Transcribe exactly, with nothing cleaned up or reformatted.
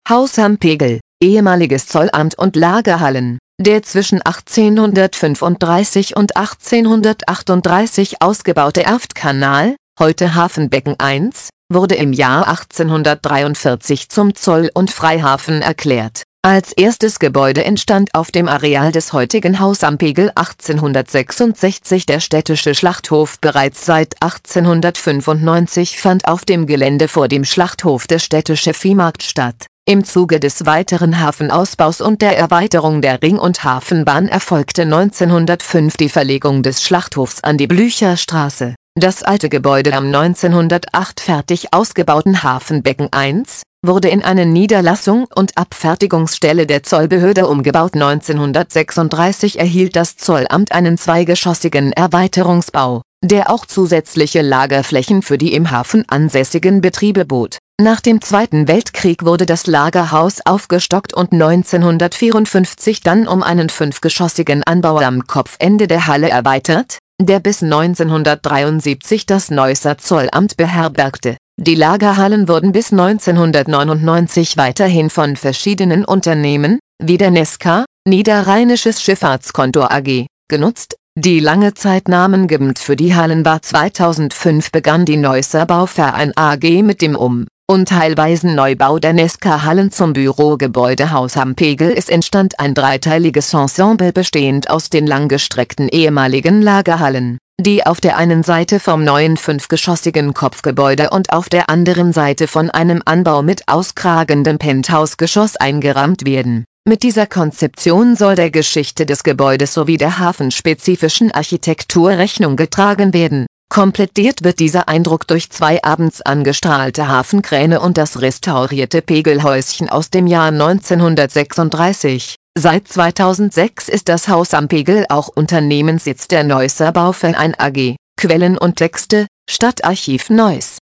Haus am Pegel, ehemaliges Zollamt und Lagerhallen. Der zwischen achtzehnhundertfünfunddreißig und achtzehnhundertachtunddreißig ausgebaute Erftkanal, heute Hafenbecken eins, wurde im Jahr achtzehnhundertdreiundvierzig zum Zoll- und Freihafen erklärt. Als erstes Gebäude entstand auf dem Areal des heutigen Haus am Pegel achtzehnhundertsechsundsechzig der städtische Schlachthof. Bereits seit achtzehnhundertfünfundneunzig fand auf dem Gelände vor dem Schlachthof der städtische Viehmarkt statt. Im Zuge des weiteren Hafenausbaus und der Erweiterung der Ring- und Hafenbahn erfolgte neunzehnhundertfünf die Verlegung des Schlachthofs an die Blücherstraße. Das alte Gebäude am neunzehnhundertacht fertig ausgebauten Hafenbecken eins wurde in eine Niederlassung und Abfertigungsstelle der Zollbehörde umgebaut. neunzehnhundertsechsunddreißig erhielt das Zollamt einen zweigeschossigen Erweiterungsbau, der auch zusätzliche Lagerflächen für die im Hafen ansässigen Betriebe bot. Nach dem Zweiten Weltkrieg wurde das Lagerhaus aufgestockt und neunzehnhundertvierundfünfzig dann um einen fünfgeschossigen Anbau am Kopfende der Halle erweitert, der bis neunzehnhundertdreiundsiebzig das Neusser Zollamt beherbergte. Die Lagerhallen wurden bis neunzehnhundertneunundneunzig weiterhin von verschiedenen Unternehmen, wie der Nesca, Niederrheinisches Schifffahrtskontor A G, genutzt, die lange Zeit namengebend für die Hallen war. zweitausendfünf begann die Neusser Bauverein A G mit dem Um- und teilweisen Neubau der Nesca-Hallen zum Bürogebäude Haus am Pegel. Es entstand ein dreiteiliges Ensemble bestehend aus den langgestreckten ehemaligen Lagerhallen, die auf der einen Seite vom neuen fünfgeschossigen Kopfgebäude und auf der anderen Seite von einem Anbau mit auskragendem Penthouse-Geschoss eingerahmt werden. Mit dieser Konzeption soll der Geschichte des Gebäudes sowie der hafenspezifischen Architektur Rechnung getragen werden. Komplettiert wird dieser Eindruck durch zwei abends angestrahlte Hafenkräne und das restaurierte Pegelhäuschen aus dem Jahr neunzehnhundertsechsunddreißig. Seit zweitausendsechs ist das Haus am Pegel auch Unternehmenssitz der Neusser Bauverein A G. Quellen und Texte: Stadtarchiv Neuss.